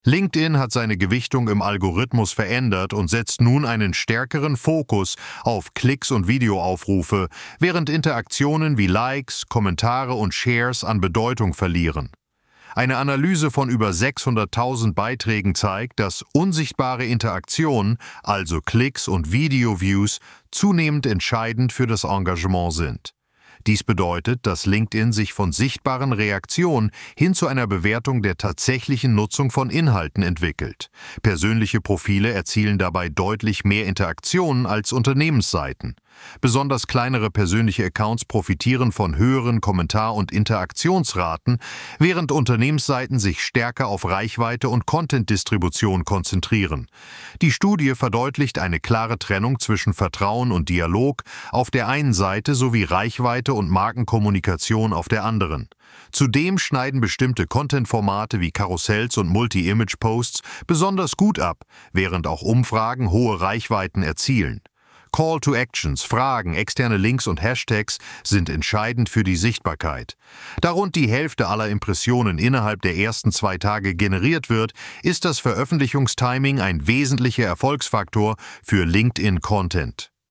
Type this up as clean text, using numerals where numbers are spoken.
LinkedIn hat seine Gewichtung im Algorithmus verändert und setzt nun einen stärkeren Fokus auf Klicks und Videoaufrufe, während Interaktionen wie Likes, Kommentare und Shares an Bedeutung verlieren. Eine Analyse von über 600.000 Beiträgen zeigt, dass unsichtbare Interaktionen, also Klicks und Video-Views, zunehmend entscheidend für das Engagement sind. Dies bedeutet, dass LinkedIn sich von sichtbaren Reaktionen hin zu einer Bewertung der tatsächlichen Nutzung von Inhalten entwickelt. Persönliche Profile erzielen dabei deutlich mehr Interaktionen als Unternehmensseiten. Besonders kleinere persönliche Accounts profitieren von höheren Kommentar- und Interaktionsraten, während Unternehmensseiten sich stärker auf Reichweite und Content-Distribution konzentrieren. Die Studie verdeutlicht eine klare Trennung zwischen Vertrauen und Dialog auf der einen Seite sowie Reichweite und Markenkommunikation auf der anderen. Zudem schneiden bestimmte Content-Formate wie Karussells und Multi-Image-Posts besonders gut ab, während auch Umfragen hohe Reichweiten erzielen. Call to Actions, Fragen, externe Links und Hashtags sind entscheidend für die Sichtbarkeit. Da rund die Hälfte aller Impressionen innerhalb der ersten 2 Tage generiert wird, ist das Veröffentlichungstiming ein wesentlicher Erfolgsfaktor für LinkedIn-Content.